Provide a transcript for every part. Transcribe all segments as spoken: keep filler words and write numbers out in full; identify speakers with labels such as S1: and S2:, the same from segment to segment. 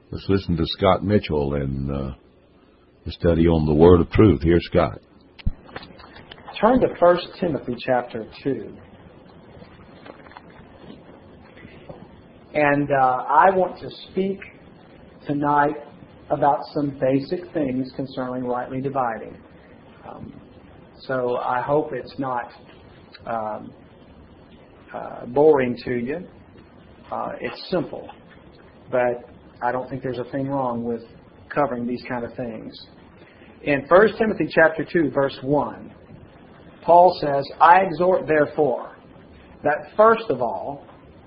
S1: Let's listen to Scott Mitchell and uh, the study on the Word of Truth. Here's Scott.
S2: Turn to First Timothy chapter two. And uh, I want to speak tonight about some basic things concerning rightly dividing. Um, so I hope it's not um, uh, boring to you. Uh, it's simple. But I don't think there's a thing wrong with covering these kind of things. In First Timothy chapter two, verse one, Paul says, I exhort therefore that first of all,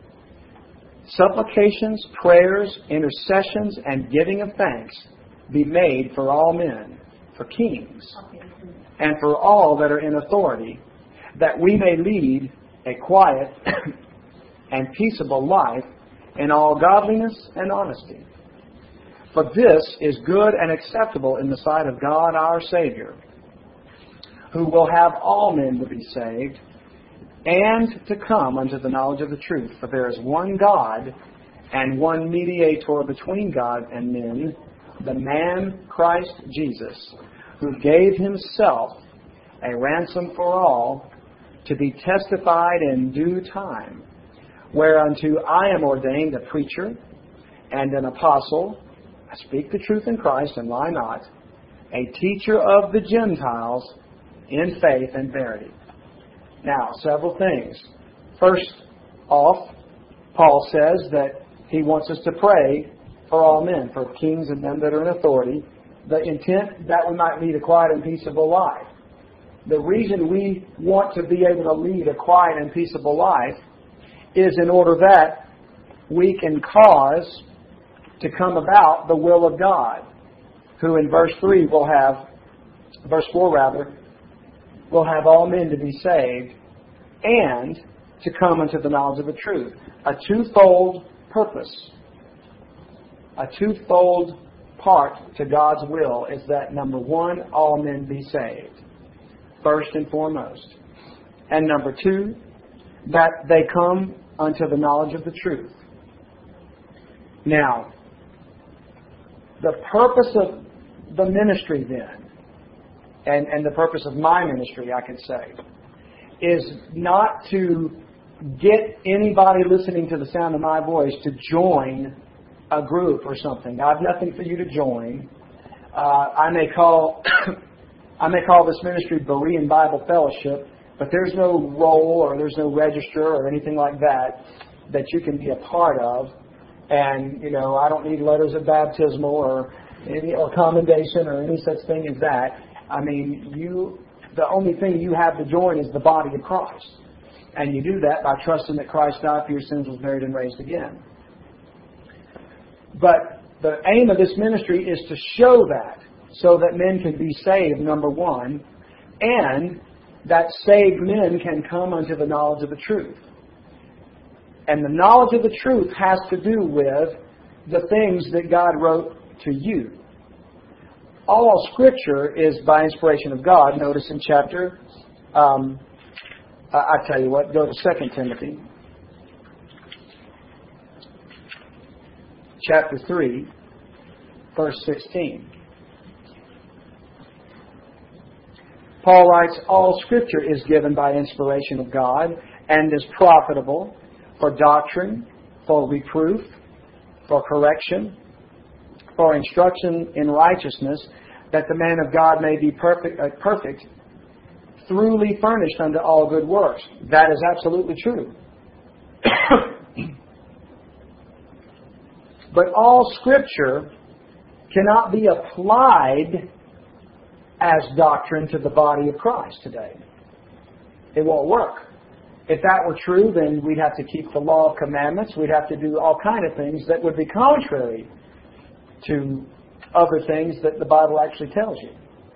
S2: supplications, prayers, intercessions, and giving of thanks be made for all men, for kings, and for all that are in authority, that we may lead a quiet and peaceable life in all godliness and honesty. For this is good and acceptable in the sight of God our Savior, who will have all men to be saved and to come unto the knowledge of the truth. For there is one God and one mediator between God and men, the man Christ Jesus, who gave himself a ransom for all, to be testified in due time, whereunto I am ordained a preacher and an apostle. I speak the truth in Christ and lie not, a teacher of the Gentiles in faith and verity. Now, several things. First off, Paul says that he wants us to pray for all men, for kings and them that are in authority, the intent that we might lead a quiet and peaceable life. The reason we want to be able to lead a quiet and peaceable life is in order that we can cause to come about the will of God, who in verse three will have, verse four rather, will have all men to be saved and to come unto the knowledge of the truth. A twofold purpose, a twofold part to God's will is that, number one, all men be saved, first and foremost. And number two, that they come unto the knowledge of the truth. Now, the purpose of the ministry then, and, and the purpose of my ministry, I could say, is not to get anybody listening to the sound of my voice to join a group or something. I have nothing for you to join. Uh, I may call I may call this ministry Berean Bible Fellowship, but there's no roll or there's no register or anything like that that you can be a part of. And, you know, I don't need letters of baptismal or any or commendation or any such thing as that. I mean, you the only thing you have to join is the body of Christ. And you do that by trusting that Christ died for your sins, was buried, and raised again. But the aim of this ministry is to show that, so that men can be saved, number one, and that saved men can come unto the knowledge of the truth. And the knowledge of the truth has to do with the things that God wrote to you. All Scripture is by inspiration of God. Notice in chapter, um, I tell you what, go to Second Timothy. Chapter three, verse sixteen. Paul writes, all Scripture is given by inspiration of God and is profitable for doctrine, for reproof, for correction, for instruction in righteousness, that the man of God may be perfect, uh, perfect, thoroughly furnished unto all good works. That is absolutely true. But all Scripture cannot be applied as doctrine to the body of Christ today. It won't work. If that were true, then we'd have to keep the law of commandments. We'd have to do all kind of things that would be contrary to other things that the Bible actually tells you.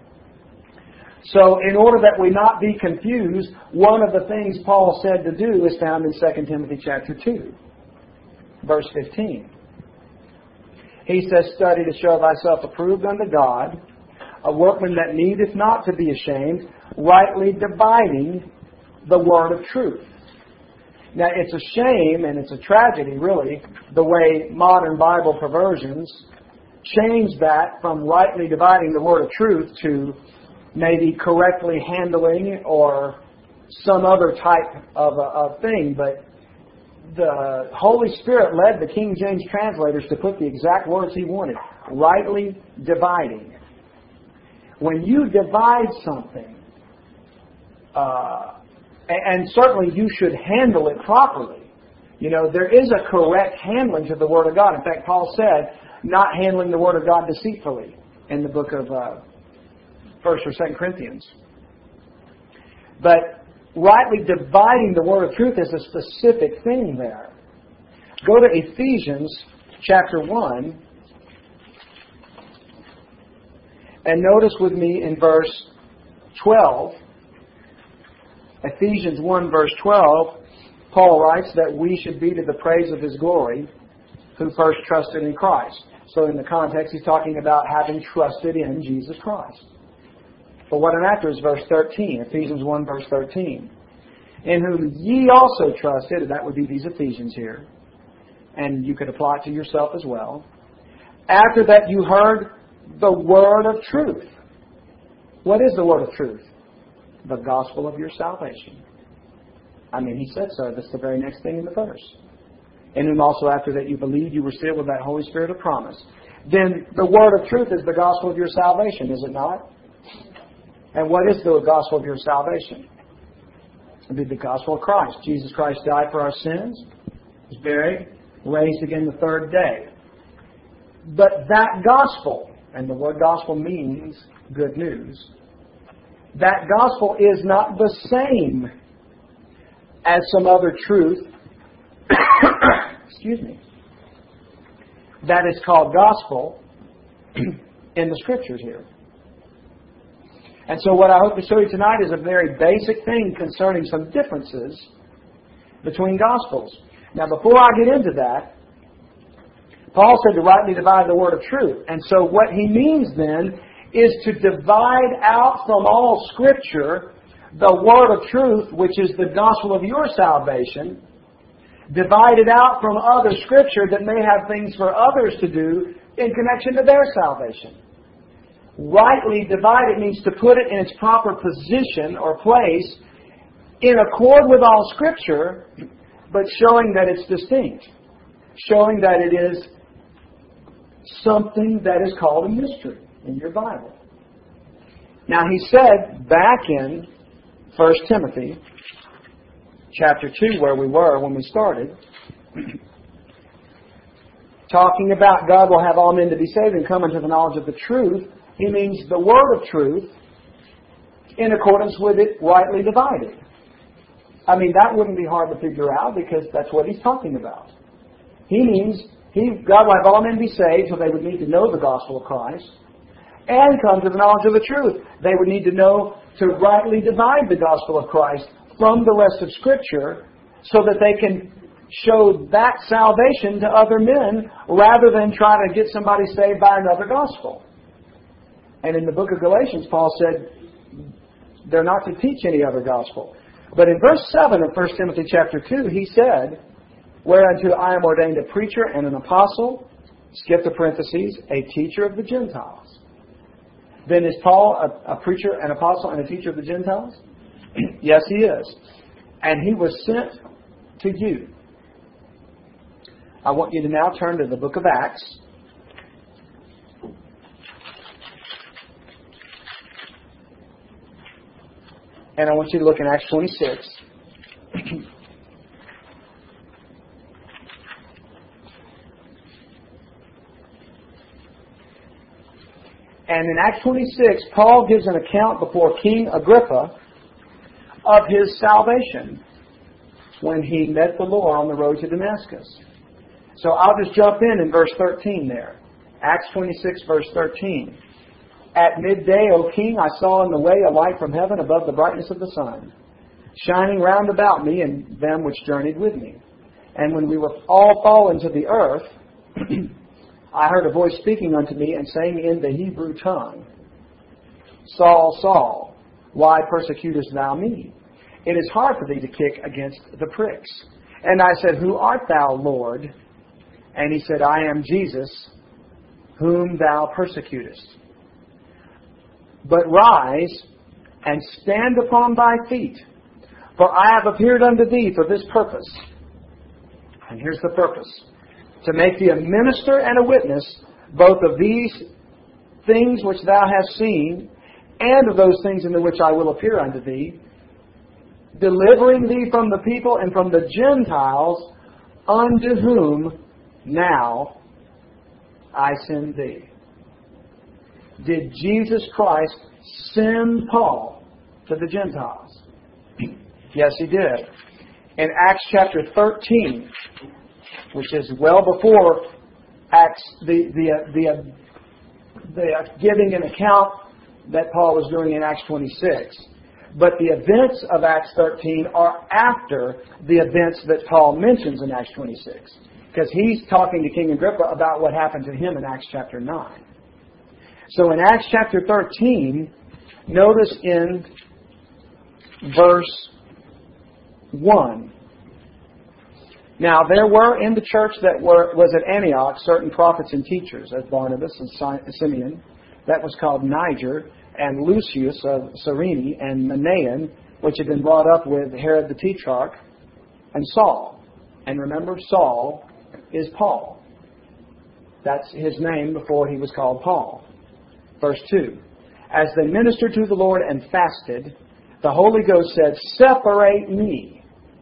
S2: So in order that we not be confused, one of the things Paul said to do is found in Second Timothy chapter two, verse fifteen. He says, study to show thyself approved unto God, a workman that needeth not to be ashamed, rightly dividing the word of truth. Now, it's a shame and it's a tragedy, really, the way modern Bible perversions change that from rightly dividing the word of truth to maybe correctly handling or some other type of, of thing. But the Holy Spirit led the King James translators to put the exact words He wanted. Rightly dividing. When you divide something, uh, and certainly you should handle it properly. You know, there is a correct handling to the Word of God. In fact, Paul said, not handling the Word of God deceitfully in the book of uh, First or Second Corinthians. But rightly dividing the Word of truth is a specific thing there. Go to Ephesians chapter one and notice with me in verse twelve. Ephesians one verse twelve, Paul writes that we should be to the praise of His glory who first trusted in Christ. So in the context, he's talking about having trusted in Jesus Christ. But what an after is verse thirteen, Ephesians one verse thirteen. In whom ye also trusted, and that would be these Ephesians here, and you could apply it to yourself as well. After that you heard the word of truth. What is the word of truth? The gospel of your salvation. I mean, he said so. That's the very next thing in the verse. In whom also after that you believed, you were sealed with that Holy Spirit of promise. Then the word of truth is the gospel of your salvation, is it not? And what is the gospel of your salvation? It would be the gospel of Christ. Jesus Christ died for our sins, was buried, raised again the third day. But that gospel, and the word gospel means good news, that gospel is not the same as some other truth, excuse me, that is called gospel in the Scriptures here. And so what I hope to show you tonight is a very basic thing concerning some differences between Gospels. Now, before I get into that, Paul said to rightly divide the word of truth. And so what he means then is to divide out from all Scripture the word of truth, which is the gospel of your salvation, divide it out from other Scripture that may have things for others to do in connection to their salvation. Rightly divide it means to put it in its proper position or place in accord with all Scripture, but showing that it's distinct. Showing that it is something that is called a mystery in your Bible. Now he said back in First Timothy chapter two, where we were when we started, talking about God will have all men to be saved and come into the knowledge of the truth. He means the word of truth in accordance with it rightly divided. I mean, that wouldn't be hard to figure out because that's what he's talking about. He means he, God will have all men be saved, so they would need to know the gospel of Christ and come to the knowledge of the truth. They would need to know to rightly divide the gospel of Christ from the rest of Scripture so that they can show that salvation to other men rather than try to get somebody saved by another gospel. And in the book of Galatians, Paul said they're not to teach any other gospel. But in verse seven of First Timothy chapter two, he said, whereunto I am ordained a preacher and an apostle, skip the parentheses, a teacher of the Gentiles. Then is Paul a, a preacher, an apostle, and a teacher of the Gentiles? Yes, he is. And he was sent to you. I want you to now turn to the book of Acts. And I want you to look in Acts twenty-six. And in Acts twenty-six, Paul gives an account before King Agrippa of his salvation when he met the Lord on the road to Damascus. So I'll just jump in in verse thirteen there. Acts twenty-six, verse thirteen. At midday, O King, I saw in the way a light from heaven above the brightness of the sun, shining round about me and them which journeyed with me. And when we were all fallen to the earth, I heard a voice speaking unto me and saying in the Hebrew tongue, Saul, Saul, why persecutest thou me? It is hard for thee to kick against the pricks. And I said, Who art thou, Lord? And he said, I am Jesus, whom thou persecutest. But rise and stand upon thy feet, for I have appeared unto thee for this purpose. And here's the purpose: to make thee a minister and a witness both of these things which thou hast seen, and of those things in the which I will appear unto thee, delivering thee from the people and from the Gentiles, unto whom now I send thee. Did Jesus Christ send Paul to the Gentiles? Yes, He did. In Acts chapter thirteen, which is well before Acts, the the the, the giving an account that Paul was doing in Acts twenty-six. But the events of Acts thirteen are after the events that Paul mentions in Acts twenty-six. Because he's talking to King Agrippa about what happened to him in Acts chapter nine. So in Acts chapter thirteen, notice in verse one. Now there were in the church that were was at Antioch certain prophets and teachers, as Barnabas and Simeon, that was called Niger, and Lucius of Cyrene, and Manaen, which had been brought up with Herod the Tetrarch, and Saul. And remember, Saul is Paul. That's his name before he was called Paul. Verse two. As they ministered to the Lord and fasted, the Holy Ghost said, Separate me.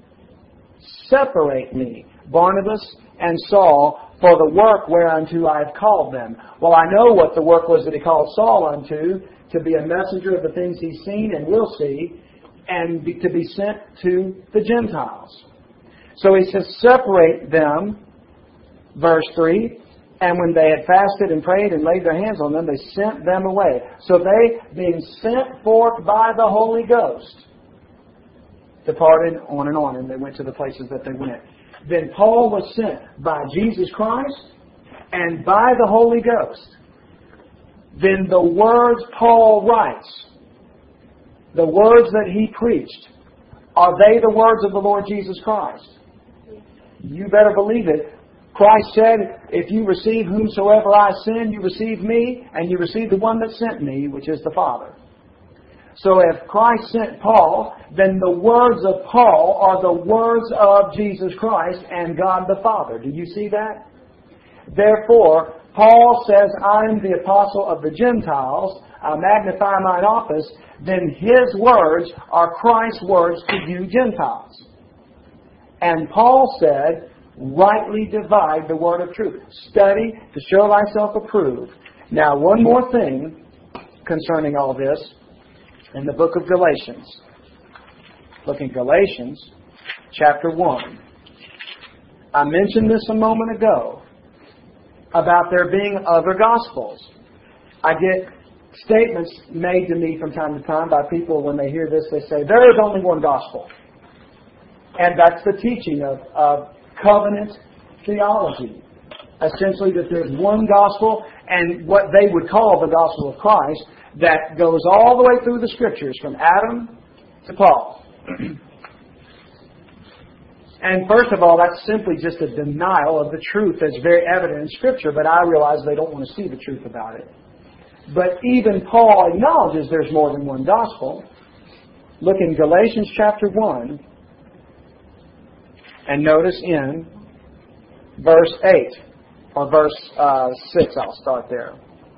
S2: Separate me, Barnabas and Saul, for the work whereunto I have called them. Well, I know what the work was that he called Saul unto, to be a messenger of the things he's seen and will see, and be, to be sent to the Gentiles. So he says, separate them, verse three, and when they had fasted and prayed and laid their hands on them, they sent them away. So they, being sent forth by the Holy Ghost, departed on and on, and they went to the places that they went. Then Paul was sent by Jesus Christ and by the Holy Ghost. Then the words Paul writes, the words that he preached, are they the words of the Lord Jesus Christ? You better believe it. Christ said, if you receive whomsoever I send, you receive me, and you receive the one that sent me, which is the Father. So if Christ sent Paul, then the words of Paul are the words of Jesus Christ and God the Father. Do you see that? Therefore, Paul says, I am the apostle of the Gentiles, I magnify mine office, then his words are Christ's words to you Gentiles. And Paul said, rightly divide the word of truth. Study to show thyself approved. Now, one more thing concerning all this. In the book of Galatians. Look in Galatians chapter one. I mentioned this a moment ago about there being other gospels. I get statements made to me from time to time by people when they hear this. They say, there is only one gospel. And that's the teaching of, of covenant theology. Essentially that there's one gospel and what they would call the gospel of Christ that goes all the way through the Scriptures from Adam to Paul. And first of all, that's simply just a denial of the truth that's very evident in Scripture, but I realize they don't want to see the truth about it. But even Paul acknowledges there's more than one gospel. Look in Galatians chapter one, and notice in verse eight, or verse uh, six, I'll start there.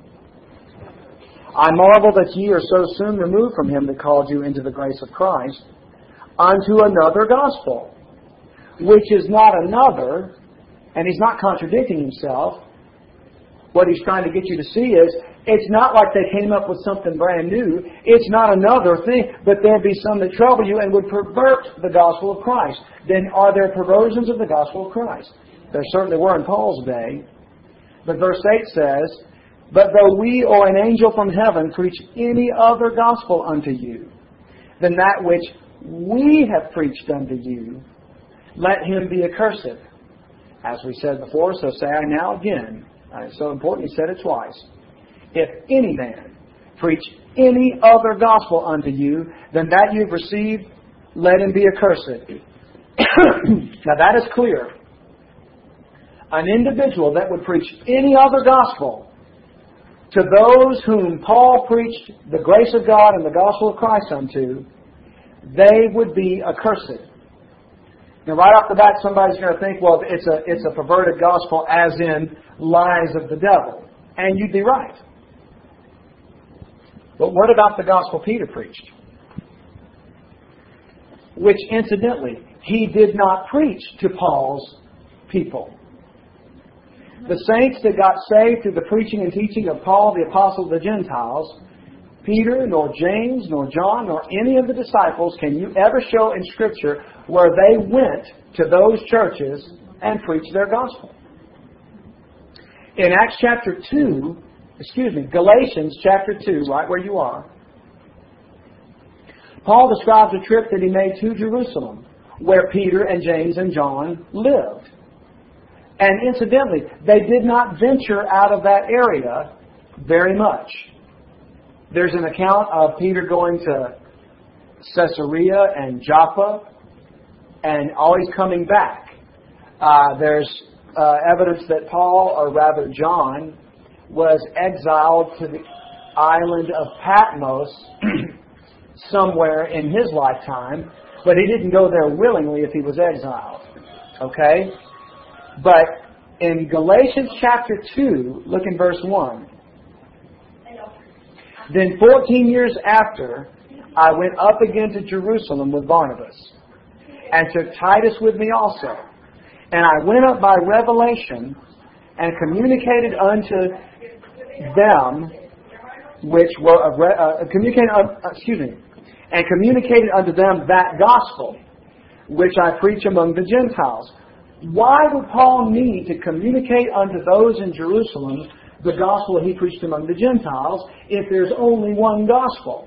S2: I marvel that ye are so soon removed from him that called you into the grace of Christ, unto another gospel, which is not another, and he's not contradicting himself. What he's trying to get you to see is, it's not like they came up with something brand new. It's not another thing, but there'll be some that trouble you and would pervert the gospel of Christ. Then are there perversions of the gospel of Christ? There certainly were in Paul's day. But verse eight says, but though we or an angel from heaven preach any other gospel unto you than that which we have preached unto you, let him be accursed. As we said before, so say I now again. It's so important, he said it twice. If any man preach any other gospel unto you than that you've received, let him be accursed. Now that is clear. An individual that would preach any other gospel to those whom Paul preached the grace of God and the gospel of Christ unto, they would be accursed. Now right off the bat somebody's going to think, well, it's a, it's a perverted gospel as in lies of the devil. And you'd be right. But what about the gospel Peter preached? Which, incidentally, he did not preach to Paul's people. The saints that got saved through the preaching and teaching of Paul, the apostle of the Gentiles, Peter, nor James, nor John, nor any of the disciples can you ever show in Scripture where they went to those churches and preached their gospel. In Acts chapter two, excuse me, Galatians chapter two, right where you are, Paul describes a trip that he made to Jerusalem, where Peter and James and John lived. And incidentally, they did not venture out of that area very much. There's an account of Peter going to Caesarea and Joppa and always coming back. Uh, there's uh, evidence that Paul, or rather John, was exiled to the island of Patmos somewhere in his lifetime, but he didn't go there willingly if he was exiled. Okay? But in Galatians chapter two, look in verse one. Then fourteen years after, I went up again to Jerusalem with Barnabas, and took Titus with me also. And I went up by revelation, and communicated unto them, which were uh, communicated, uh, excuse me, and communicated unto them that gospel, which I preach among the Gentiles. Why would Paul need to communicate unto those in Jerusalem the gospel he preached among the Gentiles if there's only one gospel?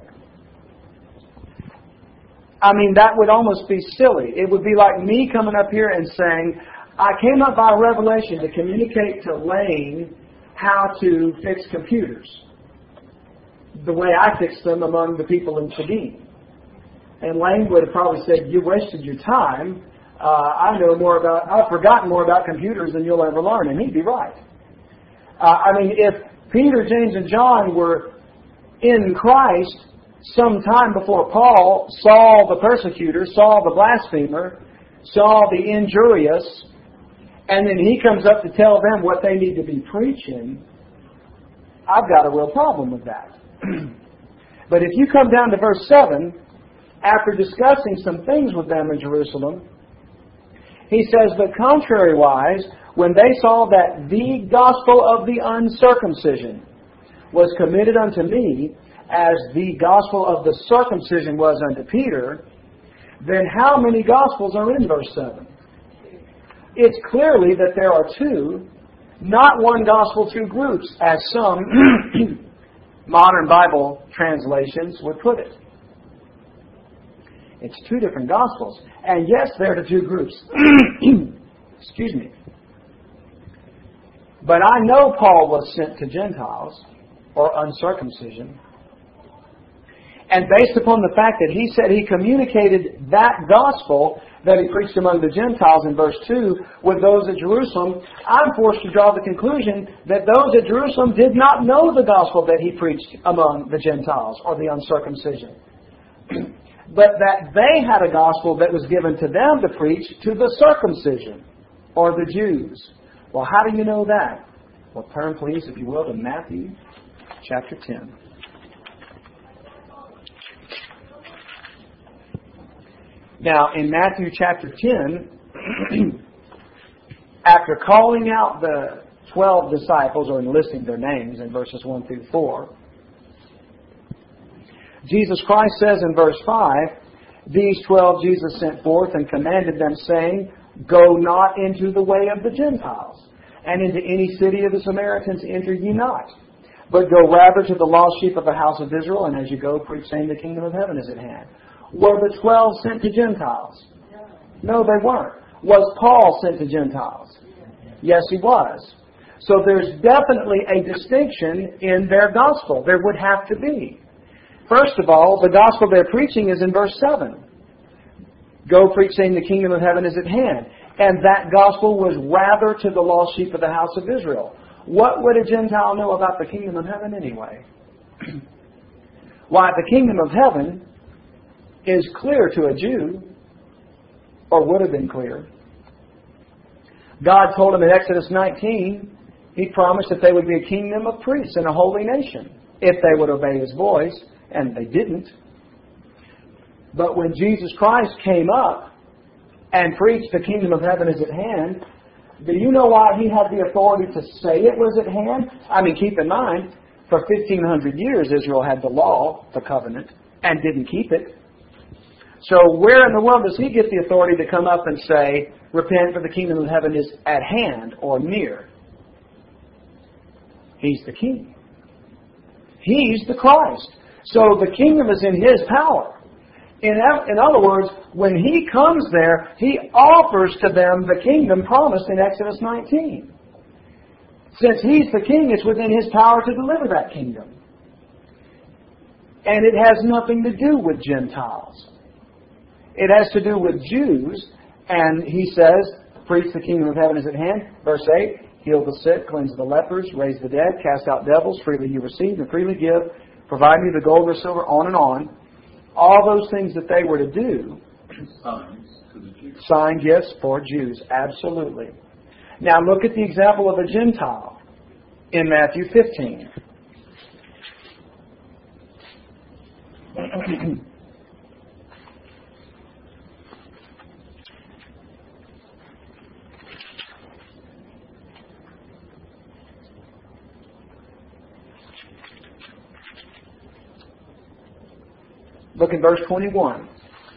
S2: I mean, that would almost be silly. It would be like me coming up here and saying, I came up by revelation to communicate to Lane how to fix computers the way I fixed them among the people in Seguin. And Lane would have probably said, you wasted your time. Uh, I know more about, I've forgotten more about computers than you'll ever learn. And he'd be right. Uh, I mean, if Peter, James, and John were in Christ some time before Paul, Saul the persecutor, Saul the blasphemer, Saul the injurious, and then he comes up to tell them what they need to be preaching, I've got a real problem with that. But if you come down to verse seven, after discussing some things with them in Jerusalem, he says, but contrariwise, when they saw that the gospel of the uncircumcision was committed unto me, as the gospel of the circumcision was unto Peter, then how many gospels are in verse seven? It's clearly that there are two, not one gospel, two groups, as some modern Bible translations would put it. It's two different gospels. And yes, they're the two groups. Excuse me. But I know Paul was sent to Gentiles, or uncircumcision. And based upon the fact that he said he communicated that gospel that he preached among the Gentiles in verse two with those at Jerusalem, I'm forced to draw the conclusion that those at Jerusalem did not know the gospel that he preached among the Gentiles, or the uncircumcision. But that they had a gospel that was given to them to preach to the circumcision, or the Jews. Well, how do you know that? Well, turn please, if you will, to Matthew chapter ten. Now, in Matthew chapter ten, after calling out the twelve disciples, or enlisting their names in verses one through four, Jesus Christ says in verse five, these twelve Jesus sent forth and commanded them, saying, go not into the way of the Gentiles, and into any city of the Samaritans enter ye not, but go rather to the lost sheep of the house of Israel, and as you go, preach, saying, the kingdom of heaven is at hand. Were the twelve sent to Gentiles? No, they weren't. Was Paul sent to Gentiles? Yes, he was. So there's definitely a distinction in their gospel. There would have to be. First of all, the gospel they're preaching is in verse seven. Go preach saying the kingdom of heaven is at hand. And that gospel was rather to the lost sheep of the house of Israel. What would a Gentile know about the kingdom of heaven anyway? Why, the kingdom of heaven is clear to a Jew, or would have been clear. God told him in Exodus nineteen, He promised that they would be a kingdom of priests and a holy nation if they would obey His voice, and they didn't. But when Jesus Christ came up and preached the kingdom of heaven is at hand, do you know why He had the authority to say it was at hand? I mean, keep in mind, for fifteen hundred years Israel had the law, the covenant, and didn't keep it. So where in the world does He get the authority to come up and say, repent for the kingdom of heaven is at hand or near? He's the King. He's the Christ. So the kingdom is in His power. In, in other words, when He comes there, He offers to them the kingdom promised in Exodus nineteen. Since He's the King, it's within His power to deliver that kingdom. And it has nothing to do with Gentiles. It has to do with Jews. And He says, preach the kingdom of heaven is at hand. Verse eight, heal the sick, cleanse the lepers, raise the dead, cast out devils, freely you receive and freely give, provide me the gold or silver, on and on. All those things that they were to do.
S1: Signs to the Jews.
S2: Sign gifts for Jews, absolutely. Now look at the example of a Gentile in Matthew fifteen. Look in verse twenty-one.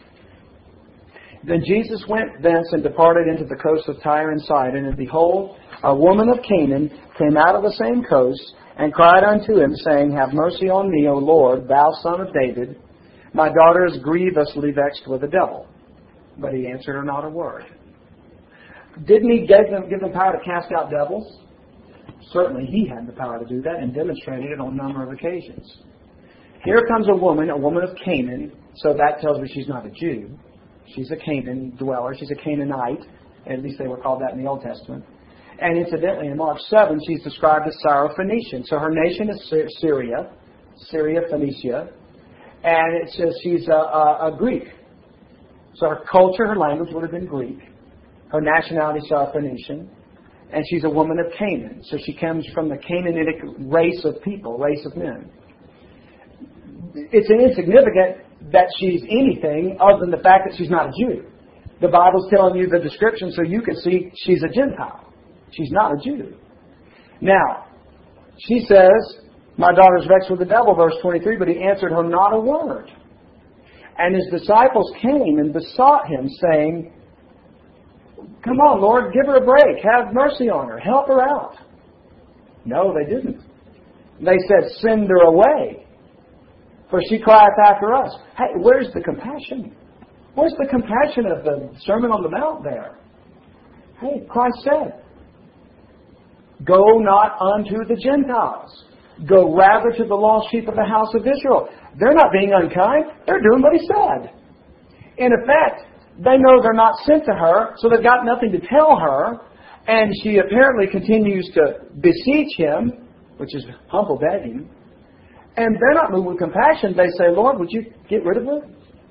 S2: Then Jesus went thence and departed into the coast of Tyre and Sidon, and behold, a woman of Canaan came out of the same coast, and cried unto Him, saying, Have mercy on me, O Lord, thou Son of David. My daughter is grievously vexed with the devil. But He answered her not a word. Didn't He give them, give them power to cast out devils? Certainly He had the power to do that, and demonstrated it on a number of occasions. Here comes a woman, a woman of Canaan, so that tells me she's not a Jew. She's a Canaan dweller. She's a Canaanite. At least they were called that in the Old Testament. And incidentally, in Mark seven, she's described as Syrophoenician. So her nation is Syria, Syria, Phoenicia. And it says she's a, a, a Greek. So her culture, her language would have been Greek. Her nationality is Syrophoenician. And she's a woman of Canaan. So she comes from the Canaanitic race of people, race of men. It's insignificant that she's anything other than the fact that she's not a Jew. The Bible's telling you the description so you can see she's a Gentile. She's not a Jew. Now, she says, my daughter's vexed with the devil, verse twenty-three, but He answered her not a word. And His disciples came and besought Him, saying, come on, Lord, give her a break. Have mercy on her. Help her out. No, they didn't. They said, send her away, for she crieth after us. Hey, where's the compassion? Where's the compassion of the Sermon on the Mount there? Hey, Christ said, go not unto the Gentiles. Go rather to the lost sheep of the house of Israel. They're not being unkind. They're doing what He said. In effect, they know they're not sent to her, so they've got nothing to tell her. And she apparently continues to beseech Him, which is humble begging. And they're not moved with compassion. They say, Lord, would you get rid of her?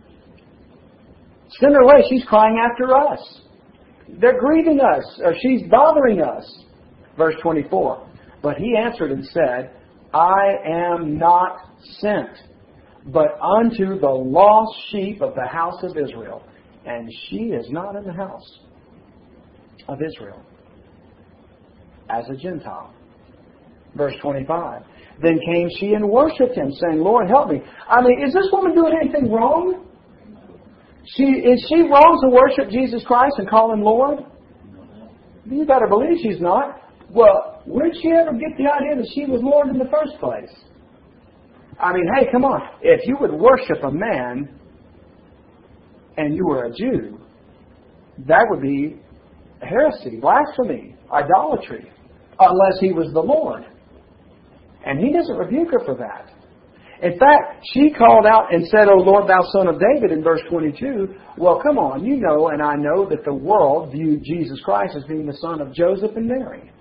S2: Send her away. She's crying after us. They're grieving us, or she's bothering us. Verse twenty-four. But He answered and said, I am not sent, but unto the lost sheep of the house of Israel. And she is not in the house of Israel as a Gentile. Verse twenty-five. Then came she and worshipped Him, saying, Lord, help me. I mean, is this woman doing anything wrong? She Is she wrong to worship Jesus Christ and call Him Lord? You better believe she's not. Well, where did she ever get the idea that she was Lord in the first place? I mean, hey, come on. If you would worship a man and you were a Jew, that would be heresy, blasphemy, idolatry, unless he was the Lord. And He doesn't rebuke her for that. In fact, she called out and said, O Lord, thou son of David, in verse twenty-two. Well, come on, you know and I know that the world viewed Jesus Christ as being the son of Joseph and Mary.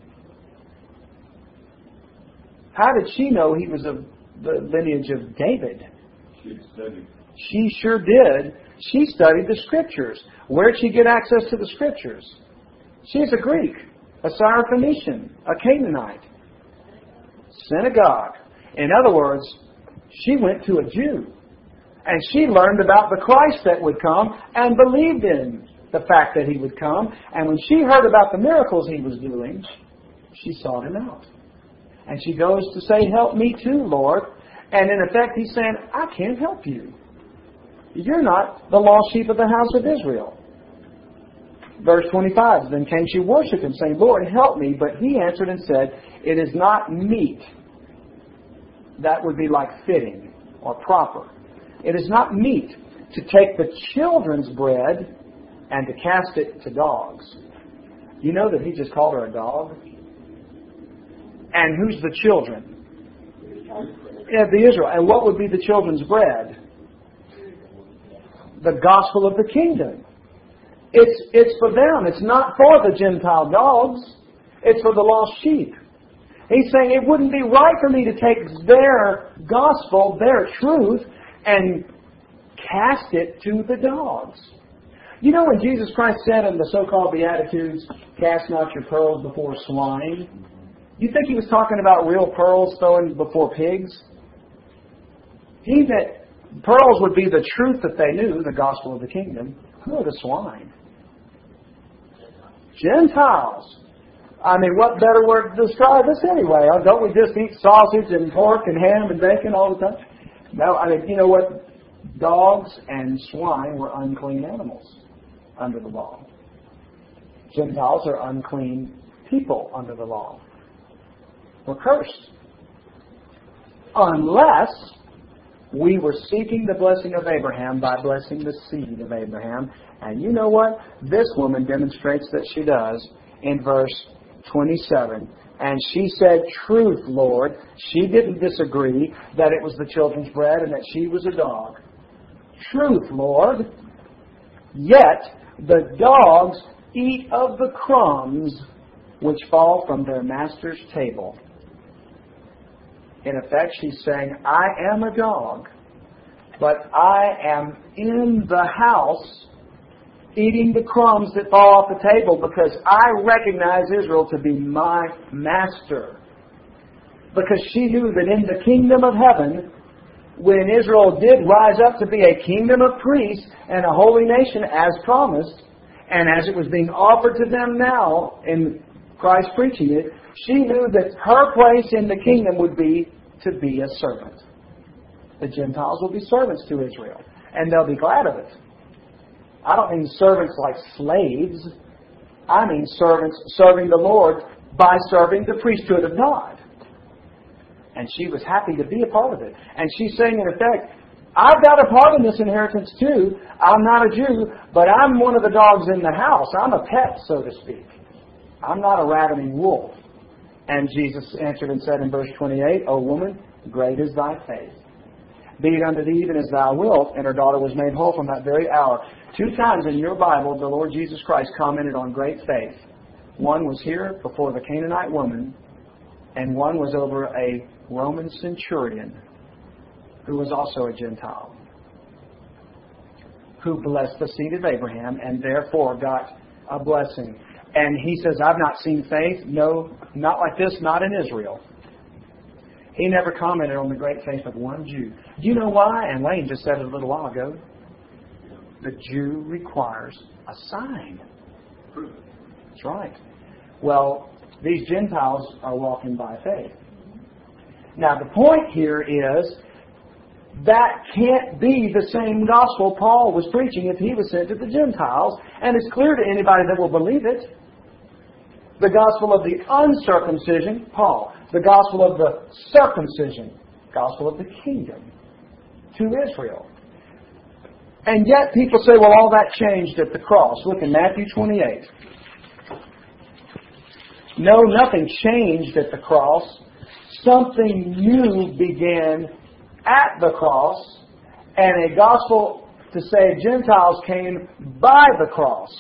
S2: How did she know he was of the lineage of David?
S1: She studied.
S2: She sure did. She studied the Scriptures. Where did she get access to the Scriptures? She's a Greek, a Syrophoenician, a Canaanite. Synagogue. In other words, she went to a Jew. And she learned about the Christ that would come and believed in the fact that He would come. And when she heard about the miracles He was doing, she sought Him out. And she goes to say, help me too, Lord. And in effect, He's saying, I can't help you. You're not the lost sheep of the house of Israel. Verse twenty-five, then came she worship Him, saying, Lord, help me. But He answered and said, it is not meet. That would be like fitting or proper. It is not meet to take the children's bread and to cast it to dogs. You know that He just called her a dog? And who's the children? Yeah, the Israel. And what would be the children's bread? The gospel of the kingdom. It's, it's for them. It's not for the Gentile dogs. It's for the lost sheep. He's saying it wouldn't be right for me to take their gospel, their truth, and cast it to the dogs. You know when Jesus Christ said in the so-called Beatitudes, cast not your pearls before swine? You think He was talking about real pearls thrown before pigs? He meant pearls would be the truth that they knew, the gospel of the kingdom. Who are the swine? Gentiles. I mean, what better word to describe this anyway? Don't we just eat sausage and pork and ham and bacon all the time? No, I mean, you know what? Dogs and swine were unclean animals under the law. Gentiles are unclean people under the law. We're cursed. Unless we were seeking the blessing of Abraham by blessing the seed of Abraham. And you know what? This woman demonstrates that she does in verse twenty-seven. And she said, truth, Lord. She didn't disagree that it was the children's bread and that she was a dog. Truth, Lord. Yet the dogs eat of the crumbs which fall from their master's table. In effect, she's saying, I am a dog, but I am in the house eating the crumbs that fall off the table because I recognize Israel to be my master. Because she knew that in the kingdom of heaven, when Israel did rise up to be a kingdom of priests and a holy nation as promised, and as it was being offered to them now in Christ preaching it, she knew that her place in the kingdom would be to be a servant. The Gentiles will be servants to Israel, and they'll be glad of it. I don't mean servants like slaves. I mean servants serving the Lord by serving the priesthood of God. And she was happy to be a part of it. And she's saying, in effect, I've got a part in this inheritance too. I'm not a Jew, but I'm one of the dogs in the house. I'm a pet, so to speak. I'm not a ravening wolf. And Jesus answered and said in verse twenty-eight, O woman, great is thy faith. Be it unto thee even as thou wilt. And her daughter was made whole from that very hour. Two times in your Bible, the Lord Jesus Christ commented on great faith. One was here before the Canaanite woman, and one was over a Roman centurion who was also a Gentile, who blessed the seed of Abraham and therefore got a blessing. And he says, I've not seen faith. No, not like this, not in Israel. He never commented on the great faith of one Jew. Do you know why? And Lane just said it a little while ago. The Jew requires a sign. That's right. Well, these Gentiles are walking by faith. Now, the point here is that can't be the same gospel Paul was preaching if he was sent to the Gentiles. And it's clear to anybody that will believe it. The gospel of the uncircumcision, Paul. The gospel of the circumcision, gospel of the kingdom, to Israel. And yet people say, well, all that changed at the cross. Look in Matthew twenty-eight. No, nothing changed at the cross. Something new began at the cross, and a gospel to save Gentiles came by the cross.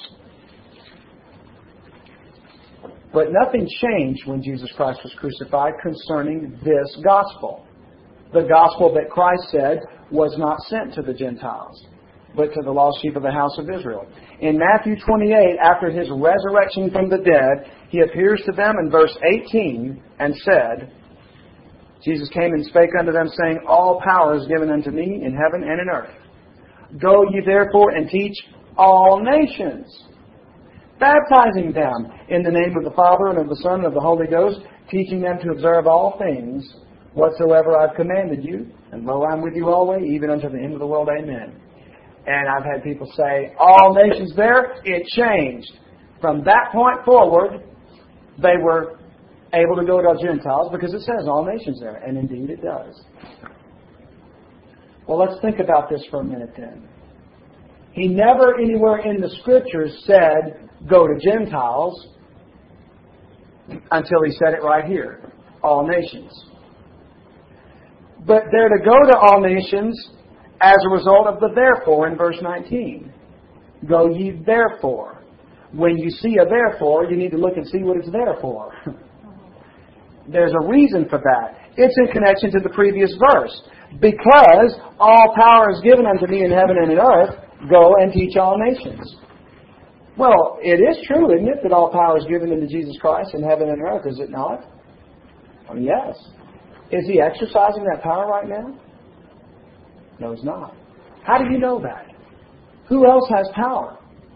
S2: But nothing changed when Jesus Christ was crucified concerning this gospel. The gospel that Christ said was not sent to the Gentiles, but to the lost sheep of the house of Israel. In Matthew twenty-eight, after His resurrection from the dead, He appears to them in verse eighteen and said, Jesus came and spake unto them, saying, All power is given unto me in heaven and in earth. Go ye therefore and teach all nations, baptizing them in the name of the Father and of the Son and of the Holy Ghost, teaching them to observe all things whatsoever I've commanded you. And lo, I'm with you always, even unto the end of the world. Amen. And I've had people say, all nations there, it changed. From that point forward, they were able to go to Gentiles because it says all nations there. And indeed it does. Well, let's think about this for a minute then. He never anywhere in the Scriptures said, go to Gentiles, until He said it right here, all nations. But they're to go to all nations as a result of the therefore in verse nineteen. Go ye therefore. When you see a therefore, you need to look and see what it's there for. There's a reason for that. It's in connection to the previous verse. Because all power is given unto me in heaven and in earth, go and teach all nations. Well, it is true, isn't it, that all power is given unto Jesus Christ in heaven and earth, is it not? I mean, yes. Is He exercising that power right now? No, He's not. How do you know that? Who else has power?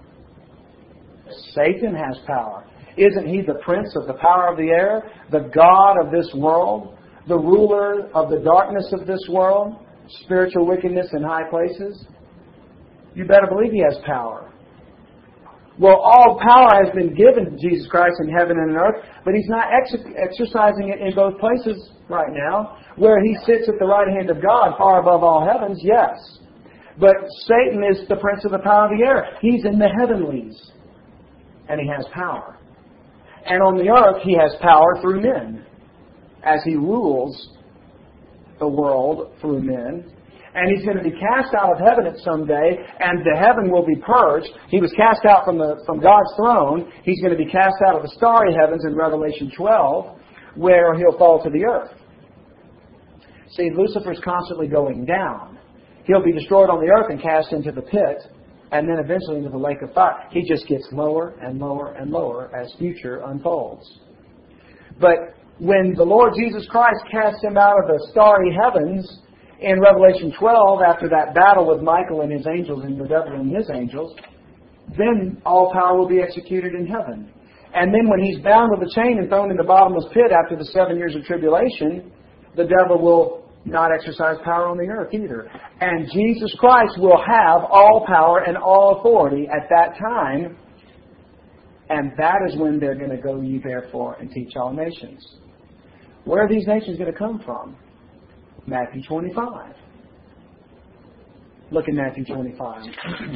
S2: Satan has power. Isn't he the prince of the power of the air, the god of this world, the ruler of the darkness of this world, spiritual wickedness in high places? You better believe he has power. Well, all power has been given to Jesus Christ in heaven and on earth, but He's not ex- exercising it in both places right now. Where He sits at the right hand of God, far above all heavens, yes. But Satan is the prince of the power of the air. He's in the heavenlies, and he has power. And on the earth, he has power through men, as he rules the world through men. And he's going to be cast out of heaven at some day, and the heaven will be purged. He was cast out from the from God's throne. He's going to be cast out of the starry heavens in Revelation twelve, where he'll fall to the earth. See, Lucifer's constantly going down. He'll be destroyed on the earth and cast into the pit, and then eventually into the lake of fire. He just gets lower and lower and lower as future unfolds. But when the Lord Jesus Christ casts him out of the starry heavens, in Revelation twelve, after that battle with Michael and his angels and the devil and his angels, then all power will be executed in heaven. And then when he's bound with a chain and thrown in the bottomless pit after the seven years of tribulation, the devil will not exercise power on the earth either. And Jesus Christ will have all power and all authority at that time. And that is when they're going to go ye therefore and teach all nations. Where are these nations going to come from? Matthew twenty-five. Look at Matthew twenty-five.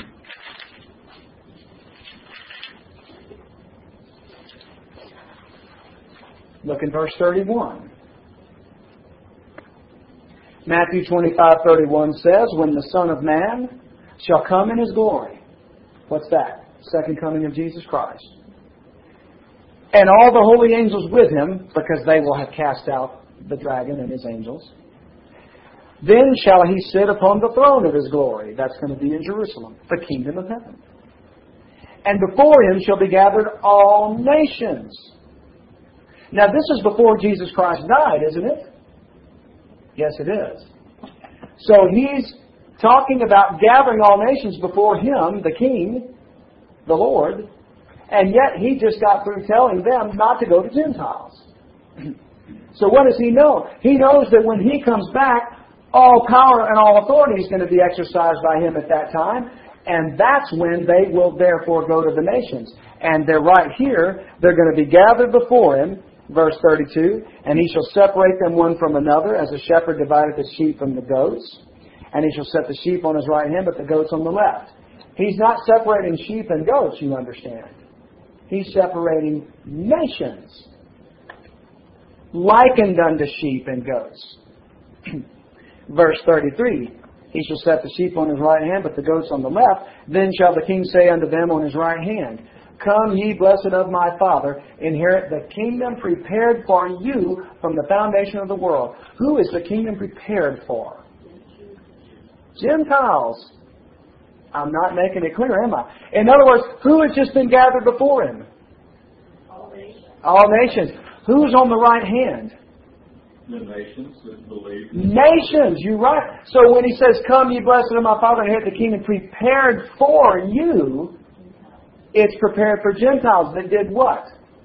S2: Look in verse thirty-one. Matthew twenty-five thirty-one says, when the Son of Man shall come in His glory. What's that? Second coming of Jesus Christ. And all the holy angels with Him, because they will have cast out the dragon and his angels. Then shall He sit upon the throne of His glory. That's going to be in Jerusalem, the kingdom of heaven. And before Him shall be gathered all nations. Now this is before Jesus Christ died, isn't it? Yes, it is. So He's talking about gathering all nations before Him, the King, the Lord, and yet He just got through telling them not to go to Gentiles. So what does He know? He knows that when He comes back, all power and all authority is going to be exercised by Him at that time, and that's when they will therefore go to the nations. And they're right here. They're going to be gathered before Him, verse thirty-two, and He shall separate them one from another, as a shepherd divideth the sheep from the goats. And He shall set the sheep on His right hand, but the goats on the left. He's not separating sheep and goats, you understand. He's separating nations, likened unto sheep and goats. Verse thirty-three. He shall set the sheep on his right hand, but the goats on the left. Then shall the king say unto them on his right hand, Come ye, blessed of my Father, inherit the kingdom prepared for you from the foundation of the world. Who is the kingdom prepared for? Gentiles. I'm not making it clear, am I? In other words, who has just been gathered before Him?
S3: All nations.
S2: All nations. Who's on the right hand?
S4: The nations that believe.
S2: Nations, you're right. So when He says, Come ye blessed of my Father, inherit the kingdom prepared for you, it's prepared for Gentiles that did what?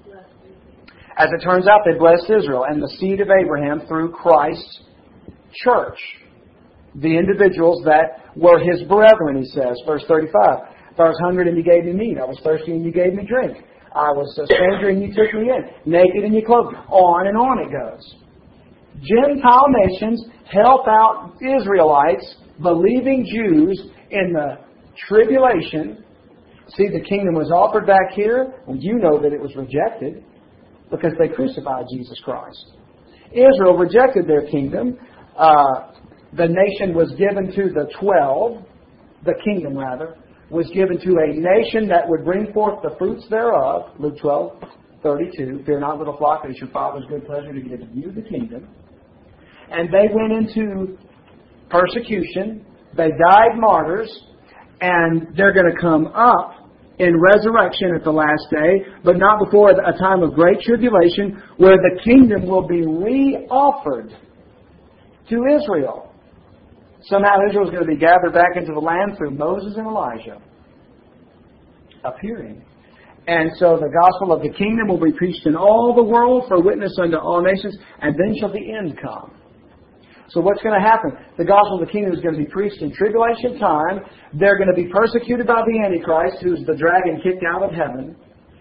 S2: As it turns out, they blessed Israel and the seed of Abraham through Christ's church. The individuals that were His brethren, He says, verse thirty-five. If I was hungry and you gave me meat, I was thirsty and you gave me drink. I was a stranger and you took me in, naked and you clothed me. On and on it goes. Gentile nations help out Israelites, believing Jews, in the tribulation. See, the kingdom was offered back here, and you know that it was rejected because they crucified Jesus Christ. Israel rejected their kingdom. Uh, the nation was given to the twelve, the kingdom rather, was given to a nation that would bring forth the fruits thereof. Luke twelve thirty-two. Fear not, little flock, it is your Father's good pleasure to give you the kingdom. And they went into persecution. They died martyrs. And they're going to come up in resurrection at the last day, but not before a time of great tribulation, where the kingdom will be re-offered to Israel. Somehow Israel is going to be gathered back into the land through Moses and Elijah appearing. And so the gospel of the kingdom will be preached in all the world for witness unto all nations, and then shall the end come. So what's going to happen? The gospel of the kingdom is going to be preached in tribulation time. They're going to be persecuted by the Antichrist, who's the dragon kicked out of heaven.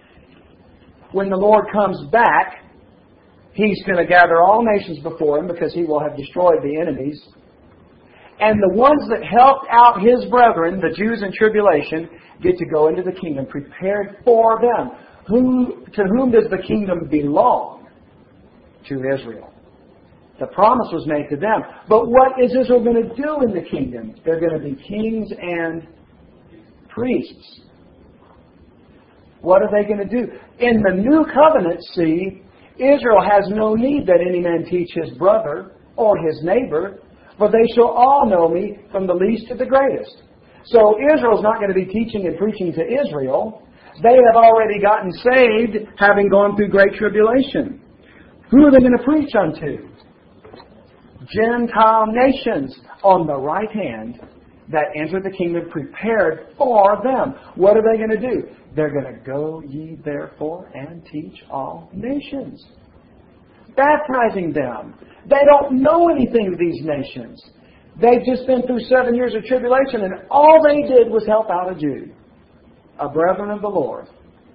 S2: When the Lord comes back, He's going to gather all nations before Him because He will have destroyed the enemies. And the ones that helped out His brethren, the Jews in tribulation, get to go into the kingdom prepared for them. Who, to whom does the kingdom belong? To Israel. The promise was made to them. But what is Israel going to do in the kingdom? They're going to be kings and priests. What are they going to do? In the new covenant, see, Israel has no need that any man teach his brother or his neighbor, for they shall all know me from the least to the greatest. So Israel's not going to be teaching and preaching to Israel. They have already gotten saved, having gone through great tribulation. Who are they going to preach unto? Gentile nations on the right hand that enter the kingdom prepared for them. What are they going to do? They're going to go ye therefore and teach all nations. Baptizing them. They don't know anything of these nations. They've just been through seven years of tribulation, and all they did was help out a Jew, a brethren of the Lord.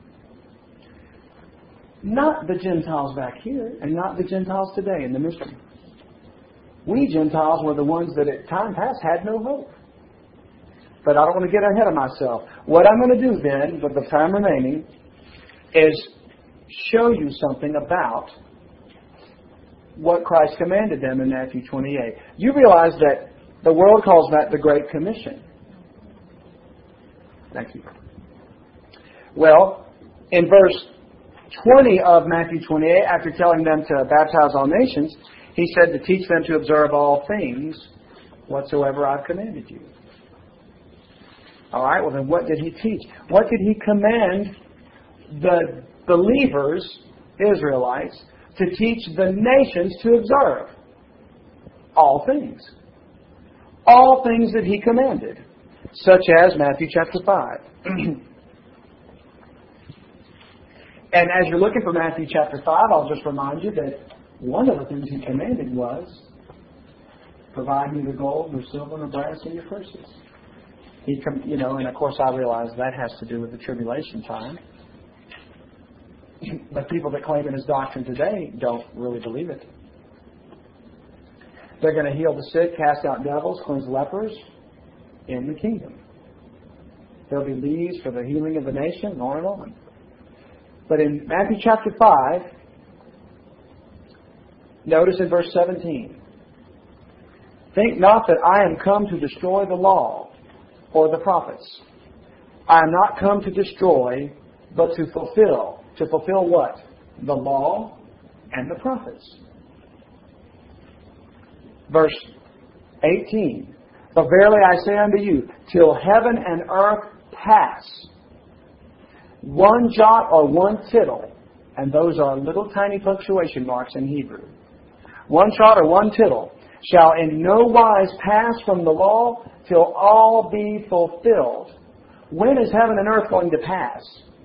S2: Not the Gentiles back here, and not the Gentiles today in the mission. We Gentiles were the ones that at time past had no hope. But I don't want to get ahead of myself. What I'm going to do then, with the time remaining, is show you something about what Christ commanded them in Matthew twenty-eight. You realize that the world calls that the Great Commission. Thank you. Well, in verse twenty of Matthew twenty-eight, after telling them to baptize all nations, He said to teach them to observe all things whatsoever I've commanded you. All right, well then what did He teach? What did He command the believers, Israelites, to teach the nations to observe? All things. All things that He commanded, such as Matthew chapter five. And as you're looking for Matthew chapter five, I'll just remind you that one of the things He commanded was, provide neither gold, nor silver, nor brass in your purses. He, com- you know, and of course I realize that has to do with the tribulation time. But people that claim in His doctrine today don't really believe it. They're going to heal the sick, cast out devils, cleanse lepers in the kingdom. There'll be leaves for the healing of the nation, and on and on. But in Matthew chapter five, notice in verse seventeen, Think not that I am come to destroy the law or the prophets. I am not come to destroy, but to fulfill. To fulfill what? The law and the prophets. Verse eighteen. But verily I say unto you, till heaven and earth pass, one jot or one tittle, and those are little tiny punctuation marks in Hebrew, one jot or one tittle shall in no wise pass from the law till all be fulfilled. When is heaven and earth going to pass?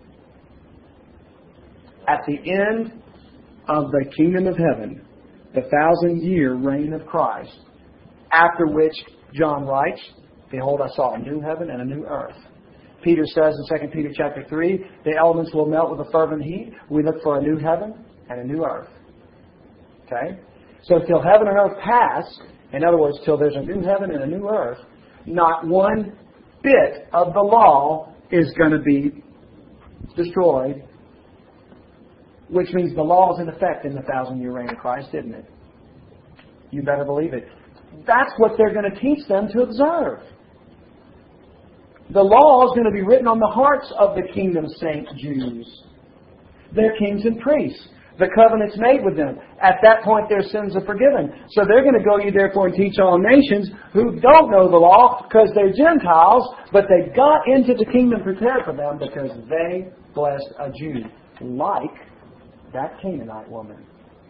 S2: At the end of the kingdom of heaven, the thousand-year reign of Christ, after which John writes, Behold, I saw a new heaven and a new earth. Peter says in Second Peter chapter three, the elements will melt with a fervent heat. We look for a new heaven and a new earth. Okay? So till heaven and earth pass, in other words, till there's a new heaven and a new earth, not one bit of the law is going to be destroyed, which means the law is in effect in the thousand-year reign of Christ, isn't it? You better believe it. That's what they're going to teach them to observe. The law is going to be written on the hearts of the kingdom saint Jews. They're kings and priests. The covenant's made with them. At that point, their sins are forgiven. So they're going to go ye therefore and teach all nations who don't know the law because they're Gentiles, but they got into the kingdom prepared for them because they blessed a Jew, like that Canaanite woman.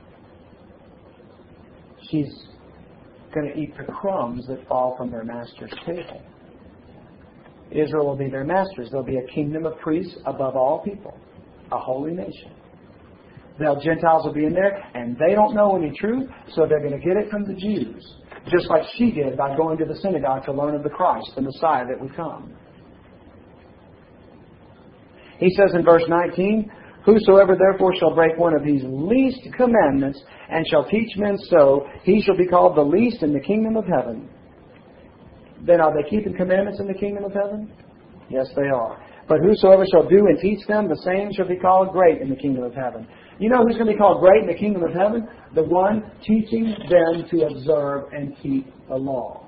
S2: She's going to eat the crumbs that fall from their master's table. Israel will be their masters. There'll be a kingdom of priests above all people, a holy nation. The Gentiles will be in there, and they don't know any truth, so they're going to get it from the Jews, just like she did by going to the synagogue to learn of the Christ, the Messiah that would come. He says in verse nineteen, Whosoever therefore shall break one of these least commandments, and shall teach men so, he shall be called the least in the kingdom of heaven. Then are they keeping commandments in the kingdom of heaven? Yes, they are. But whosoever shall do and teach them, the same shall be called great in the kingdom of heaven. You know who's going to be called great in the kingdom of heaven? The one teaching them to observe and keep the law.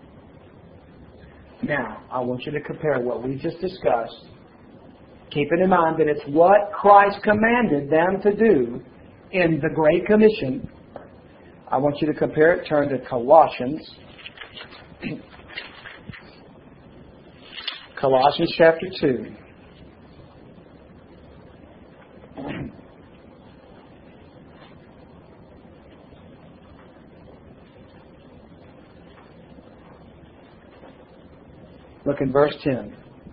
S2: Now, I want you to compare what we just discussed. Keeping in mind that it's what Christ commanded them to do in the Great Commission. I want you to compare it. Turn to Colossians. Colossians chapter two. Look in verse ten.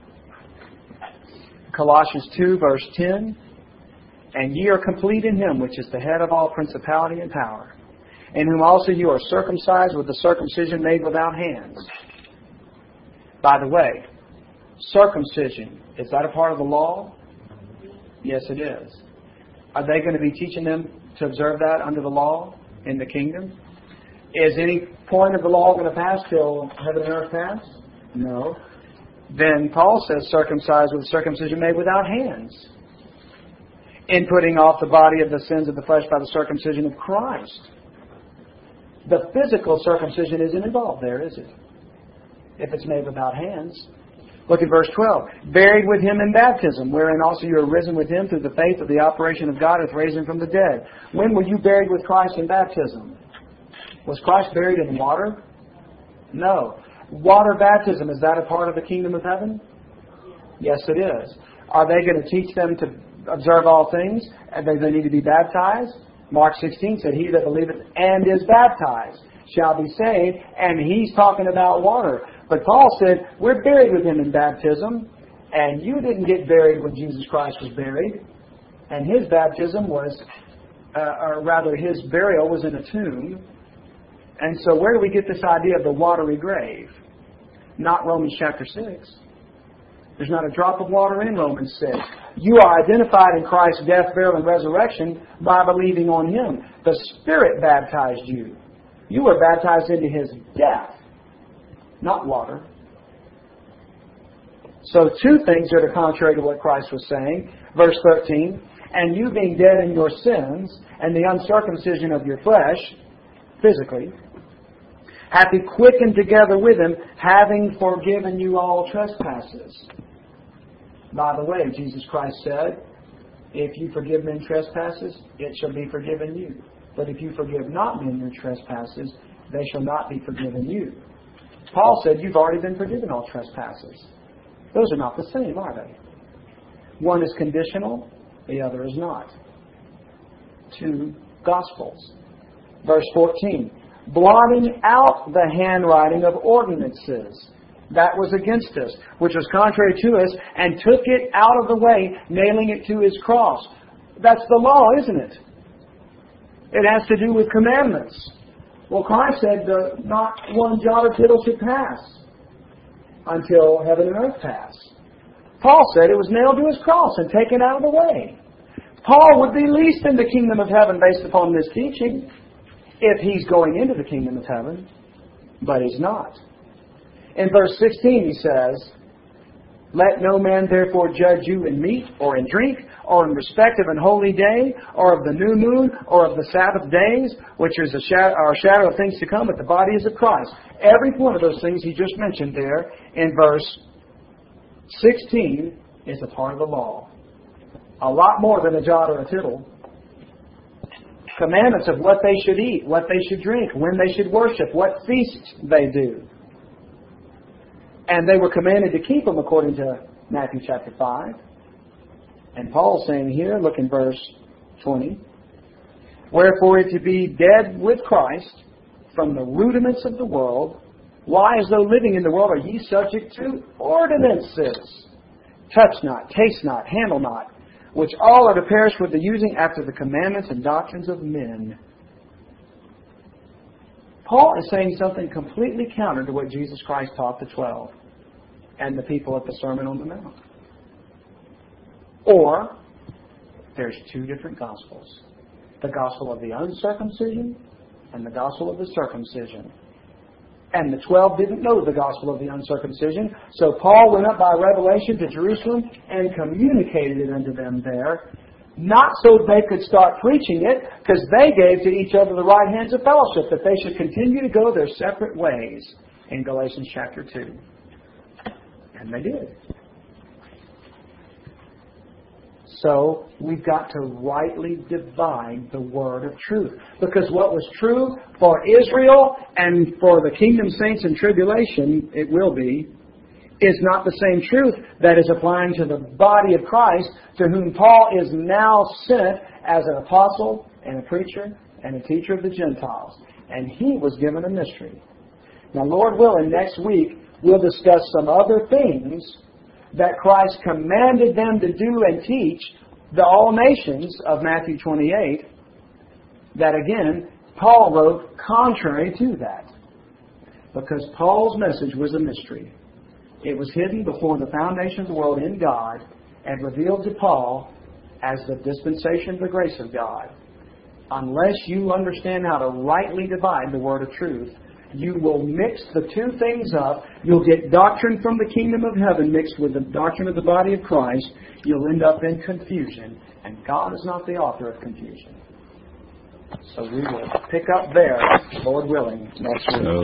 S2: Colossians two, verse ten. And ye are complete in Him, which is the head of all principality and power, in whom also you are circumcised with the circumcision made without hands. By the way, circumcision, is that a part of the law? Yes, it is. Are they going to be teaching them to observe that under the law in the kingdom? Is any point of the law going to pass till heaven and earth pass? No. Then Paul says circumcised with circumcision made without hands, in putting off the body of the sins of the flesh by the circumcision of Christ. The physical circumcision isn't involved there, is it? If it's made without hands. Look at verse twelve. Buried with Him in baptism, wherein also you are risen with Him through the faith of the operation of God hath raised Him from the dead. When were you buried with Christ in baptism? Was Christ buried in water? No. Water baptism, is that a part of the kingdom of heaven? Yes, it is. Are they going to teach them to observe all things? And they, they need to be baptized? Mark sixteen said, He that believeth and is baptized shall be saved. And he's talking about water. But Paul said, we're buried with Him in baptism. And you didn't get buried when Jesus Christ was buried. And His baptism was, uh, or rather His burial was in a tomb. And so where do we get this idea of the watery grave? Not Romans chapter six. There's not a drop of water in Romans six. You are identified in Christ's death, burial, and resurrection by believing on Him. The Spirit baptized you. You were baptized into His death, not water. So two things that are contrary to what Christ was saying. Verse thirteen, and you being dead in your sins and the uncircumcision of your flesh, physically, hath He quickened together with Him, having forgiven you all trespasses. By the way, Jesus Christ said, if you forgive men trespasses, it shall be forgiven you. But if you forgive not men their trespasses, they shall not be forgiven you. Paul said, you've already been forgiven all trespasses. Those are not the same, are they? One is conditional, the other is not. Two Gospels. Verse fourteen. Blotting out the handwriting of ordinances that was against us, which was contrary to us, and took it out of the way, nailing it to His cross. That's the law, isn't it? It has to do with commandments. Well, Christ said uh, not one jot or tittle should pass until heaven and earth pass. Paul said it was nailed to His cross and taken out of the way. Paul would be least in the kingdom of heaven based upon this teaching if he's going into the kingdom of heaven, but he's not. In verse sixteen he says, let no man therefore judge you in meat or in drink or in respect of an holy day or of the new moon or of the Sabbath days, which is a shadow, are a shadow of things to come, but the body is of Christ. Every one of those things he just mentioned there in verse sixteen is a part of the law. A lot more than a jot or a tittle. Commandments of what they should eat, what they should drink, when they should worship, what feasts they do. And they were commanded to keep them according to Matthew chapter five. And Paul's saying here, look in verse twenty, wherefore if you be dead with Christ from the rudiments of the world, why as though living in the world are ye subject to ordinances? Touch not, taste not, handle not, which all are to perish with the using after the commandments and doctrines of men. Paul is saying something completely counter to what Jesus Christ taught the twelve and the people at the Sermon on the Mount. Or, there's two different Gospels. The Gospel of the uncircumcision and the Gospel of the circumcision. And the twelve didn't know the Gospel of the uncircumcision, so Paul went up by revelation to Jerusalem and communicated it unto them there, not so they could start preaching it, because they gave to each other the right hands of fellowship, that they should continue to go their separate ways, in Galatians chapter two. And they did. So, we've got to rightly divide the word of truth. Because what was true for Israel and for the kingdom saints in tribulation, it will be, is not the same truth that is applying to the body of Christ, to whom Paul is now sent as an apostle and a preacher and a teacher of the Gentiles. And he was given a mystery. Now, Lord willing, next week we'll discuss some other things that Christ commanded them to do and teach the all nations of Matthew twenty-eight, that again, Paul wrote contrary to that. Because Paul's message was a mystery. It was hidden before the foundation of the world in God and revealed to Paul as the dispensation of the grace of God. Unless you understand how to rightly divide the word of truth, you will mix the two things up. You'll get doctrine from the kingdom of heaven mixed with the doctrine of the body of Christ. You'll end up in confusion. And God is not the author of confusion. So we will pick up there, Lord willing, next week.